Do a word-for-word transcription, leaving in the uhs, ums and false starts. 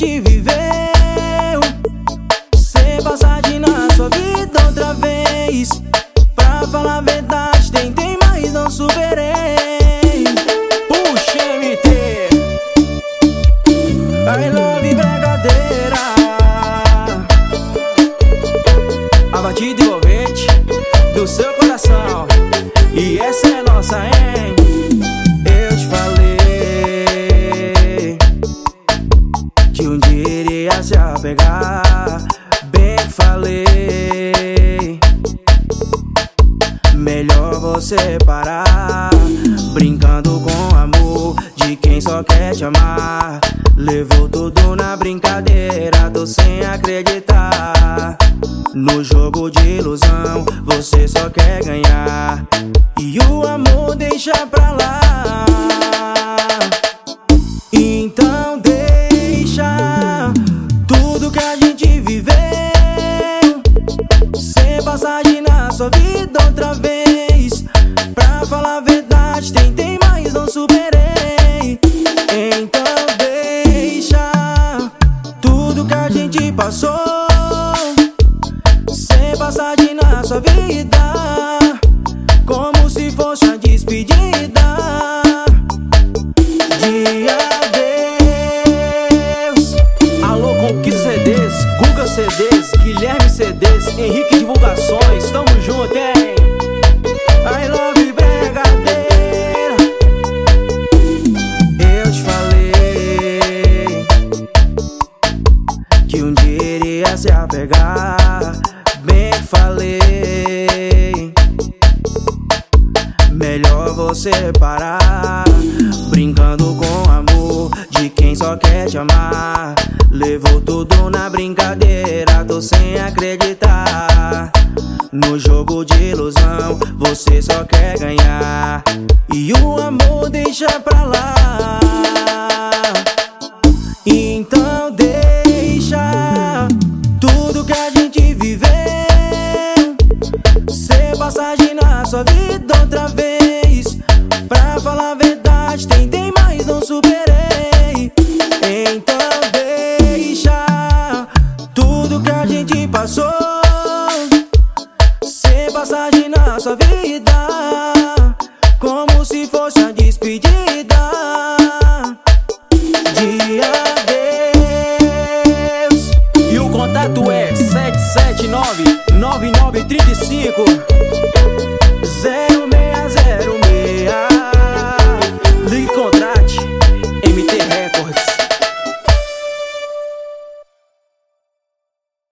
gente viveu, ser passagem na sua vida outra vez. Pra falar a verdade, tentei, mas não superei. Puxa, M T, I love brincadeira. A batida envolvente do seu coração, e essa é nossa, hein? Eu te falei que um dia iria se apegar. Bem que falei, melhor você parar, brincando com amor de quem só quer te amar. Levou tudo na brincadeira, tô sem acreditar. No jogo de ilusão, você só quer ganhar, e o amor deixa pra lá. Então deixa tudo que a gente viveu ser passagem na sua vida outra vez. Pra falar a verdade, tentei, mas não superei. Então deixa tudo que a gente passou ser passagem na sua vida, como se fosse uma despedida de adeus. Alô, Conquista C Ds, Guga C Ds, Guilherme C Ds, Henrique Divulgações, tamo junto, hein? I love brincadeira. Eu te falei que um dia iria se apegar. Bem que falei, melhor você parar, brincando com amor de quem só quer te amar. Levou tudo na brincadeira, tô sem acreditar. No jogo de ilusão, você só quer ganhar, e o amor deixa pra lá. Então deixa tudo que a gente viveu ser passagem na sua vida outra vez. Pra falar